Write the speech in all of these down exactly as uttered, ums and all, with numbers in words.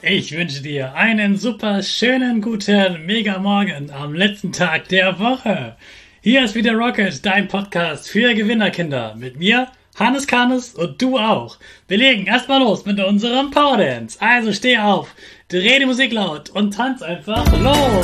Ich wünsche dir einen super schönen guten Mega-Morgen am letzten Tag der Woche. Hier ist wieder Rocket, dein Podcast für Gewinnerkinder. Mit mir, Hannes Karnes und du auch. Wir legen erstmal los mit unserem Power Dance. Also steh auf, dreh die Musik laut und tanz einfach los.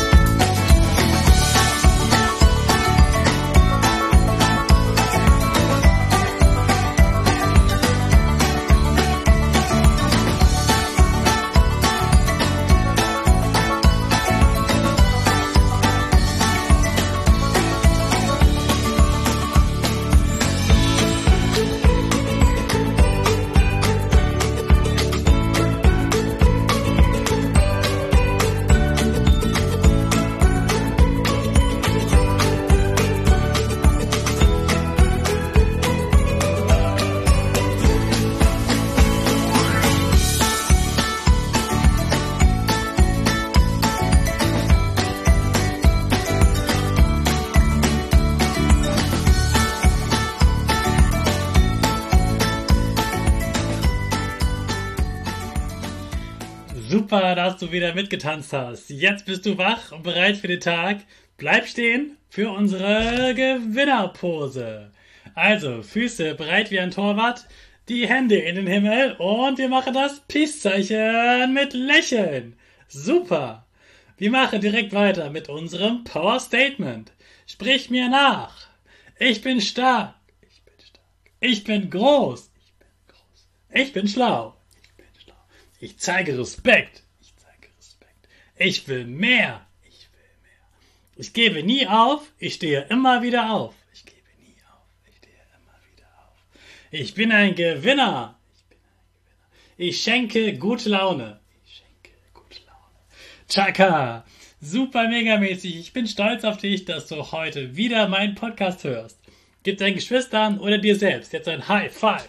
Super, dass du wieder mitgetanzt hast. Jetzt bist du wach und bereit für den Tag. Bleib stehen für unsere Gewinnerpose. Also, Füße breit wie ein Torwart, die Hände in den Himmel und wir machen das Peace-Zeichen mit Lächeln. Super. Wir machen direkt weiter mit unserem Power Statement. Sprich mir nach. Ich bin stark. Ich bin stark. Ich bin groß. Ich bin groß. Ich bin schlau. Ich zeige Respekt. Ich zeige Respekt. Ich will mehr. Ich will mehr. Ich gebe nie auf. Ich stehe immer wieder auf. Ich gebe nie auf. Ich stehe immer wieder auf. Ich bin ein Gewinner. Ich bin ein Gewinner. Ich schenke gute Laune. Ich schenke gute Laune. Chaka. Super megamäßig. Ich bin stolz auf dich, dass du heute wieder meinen Podcast hörst. Gib deinen Geschwistern oder dir selbst jetzt ein High Five.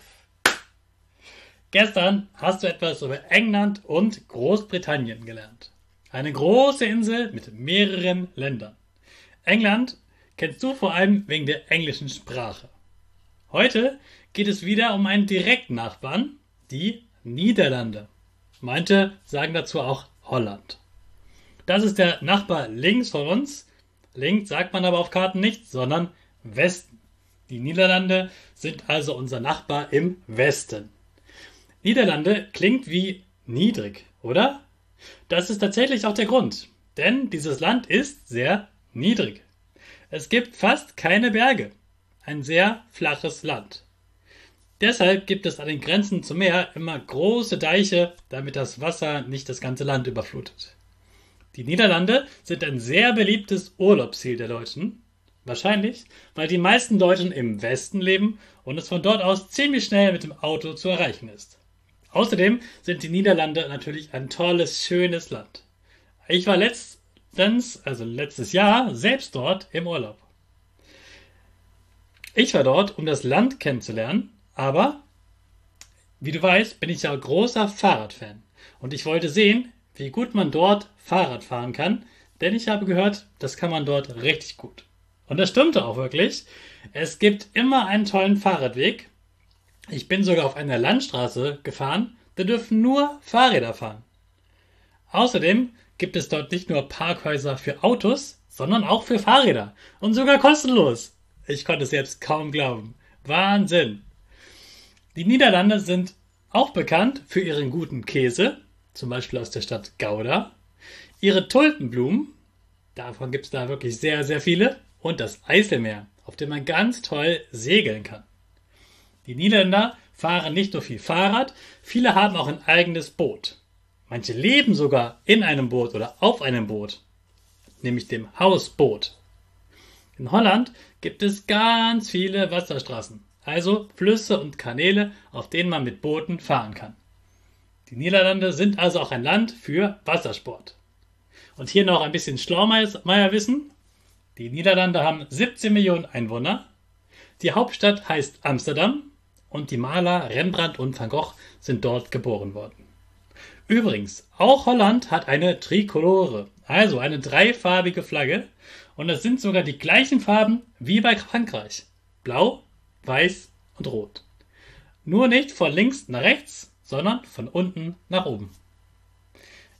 Gestern hast du etwas über England und Großbritannien gelernt. Eine große Insel mit mehreren Ländern. England kennst du vor allem wegen der englischen Sprache. Heute geht es wieder um einen direkten Nachbarn, die Niederlande. Manche sagen dazu auch Holland. Das ist der Nachbar links von uns. Links sagt man aber auf Karten nicht, sondern Westen. Die Niederlande sind also unser Nachbar im Westen. Niederlande klingt wie niedrig, oder? Das ist tatsächlich auch der Grund, denn dieses Land ist sehr niedrig. Es gibt fast keine Berge, ein sehr flaches Land. Deshalb gibt es an den Grenzen zum Meer immer große Deiche, damit das Wasser nicht das ganze Land überflutet. Die Niederlande sind ein sehr beliebtes Urlaubsziel der Deutschen. Wahrscheinlich, weil die meisten Deutschen im Westen leben und es von dort aus ziemlich schnell mit dem Auto zu erreichen ist. Außerdem sind die Niederlande natürlich ein tolles, schönes Land. Ich war letztens, also letztes Jahr, selbst dort im Urlaub. Ich war dort, um das Land kennenzulernen, aber, wie du weißt, bin ich ja großer Fahrradfan. Und ich wollte sehen, wie gut man dort Fahrrad fahren kann, denn ich habe gehört, das kann man dort richtig gut. Und das stimmte auch wirklich. Es gibt immer einen tollen Fahrradweg. Ich bin sogar auf einer Landstraße gefahren, da dürfen nur Fahrräder fahren. Außerdem gibt es dort nicht nur Parkhäuser für Autos, sondern auch für Fahrräder und sogar kostenlos. Ich konnte es selbst kaum glauben. Wahnsinn! Die Niederlande sind auch bekannt für ihren guten Käse, zum Beispiel aus der Stadt Gouda, ihre Tulpenblumen, davon gibt es da wirklich sehr, sehr viele, und das Eiselmeer, auf dem man ganz toll segeln kann. Die Niederländer fahren nicht nur viel Fahrrad, viele haben auch ein eigenes Boot. Manche leben sogar in einem Boot oder auf einem Boot, nämlich dem Hausboot. In Holland gibt es ganz viele Wasserstraßen, also Flüsse und Kanäle, auf denen man mit Booten fahren kann. Die Niederlande sind also auch ein Land für Wassersport. Und hier noch ein bisschen Schlaumeierwissen. Die Niederlande haben siebzehn Millionen Einwohner. Die Hauptstadt heißt Amsterdam. Und die Maler Rembrandt und Van Gogh sind dort geboren worden. Übrigens, auch Holland hat eine Trikolore, also eine dreifarbige Flagge. Und es sind sogar die gleichen Farben wie bei Frankreich. Blau, Weiß und Rot. Nur nicht von links nach rechts, sondern von unten nach oben.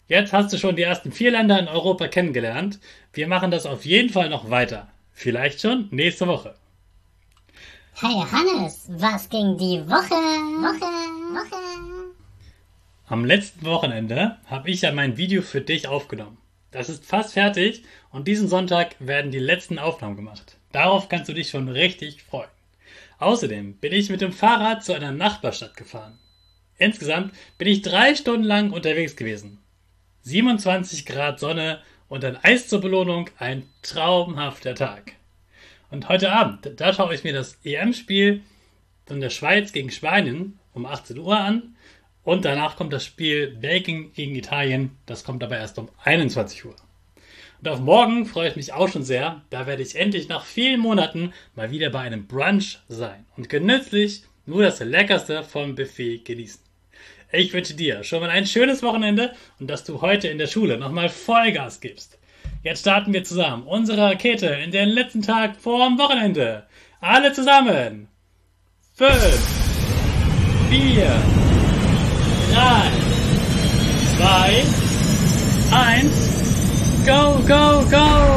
Jetzt hast du schon die ersten vier Länder in Europa kennengelernt. Wir machen das auf jeden Fall noch weiter. Vielleicht schon nächste Woche. Hey Hannes, was ging die Woche? Woche, Woche. Am letzten Wochenende habe ich ja mein Video für dich aufgenommen. Das ist fast fertig und diesen Sonntag werden die letzten Aufnahmen gemacht. Darauf kannst du dich schon richtig freuen. Außerdem bin ich mit dem Fahrrad zu einer Nachbarstadt gefahren. Insgesamt bin ich drei Stunden lang unterwegs gewesen. siebenundzwanzig Grad Sonne und ein Eis zur Belohnung, ein traumhafter Tag. Und heute Abend, da schaue ich mir das E M-Spiel von der Schweiz gegen Spanien um achtzehn Uhr an und danach kommt das Spiel Belgien gegen Italien, das kommt aber erst um einundzwanzig Uhr. Und auf morgen freue ich mich auch schon sehr, da werde ich endlich nach vielen Monaten mal wieder bei einem Brunch sein und genüsslich nur das Leckerste vom Buffet genießen. Ich wünsche dir schon mal ein schönes Wochenende und dass du heute in der Schule nochmal Vollgas gibst. Jetzt starten wir zusammen unsere Rakete in den letzten Tag vorm Wochenende. Alle zusammen. Fünf, vier, drei, zwei, eins, go, go, go!